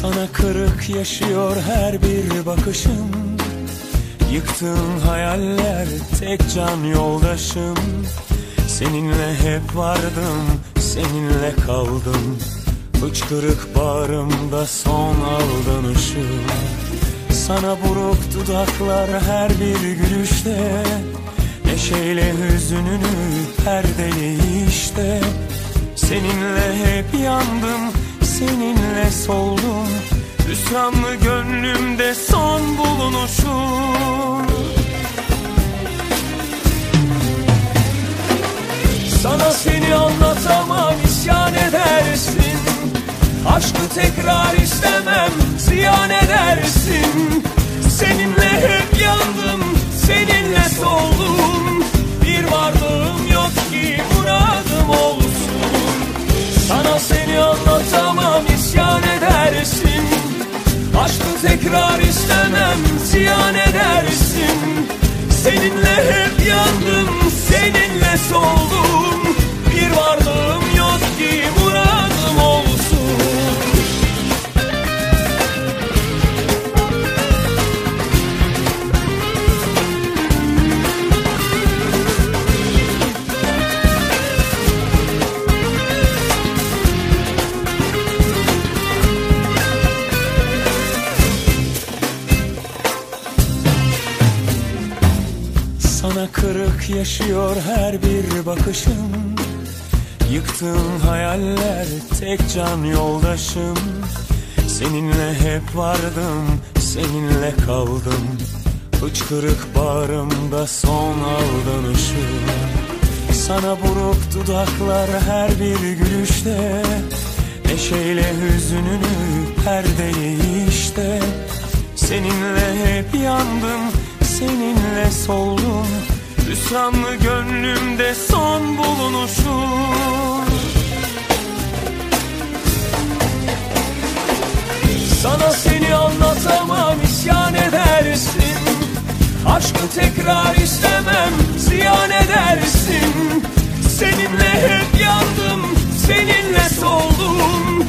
Sana kırık yaşıyor her bir bakışım. Yıktığın hayaller tek can yoldaşım. Seninle hep vardım, seninle kaldım. Hıçkırık bağrımda son aldanışım. Sana buruk dudaklar her bir gülüşte. Neşeyle hüzününü perdeli işte. Seninle hep yandım, seninle soldum. Hüsranlı gönlümde son bulunuşum. Sana seni anlatamam, isyan edersin. Aşkı tekrar istemem, ziyan edersin. Seninle hep yandım, seninle soldum. Bir varlığım yok ki muradım olsun. Sana seni anlatamam, isyan edersin. Aşkı tekrar istemem, ziyan edersin. Seninle hep yandım, seninle soldum. Bir varlığım yok ki muradım olsun. Sana kırık yaşıyor her bir bakışım. Yıktığın hayaller tek can yoldaşım. Seninle hep vardım, seninle kaldım. Hıçkırık bağrımda son aldanışım. Sana buruk dudaklar her bir gülüşte. Neşeyle hüzününü perdeli işte. Seninle hep yandım, seninle soldum. Hüsranlı gönlümde son bulunuşum. Sana seni anlatamam, isyan edersin. Aşkı tekrar istemem, ziyan edersin. Seninle hep yandım, seninle soldum.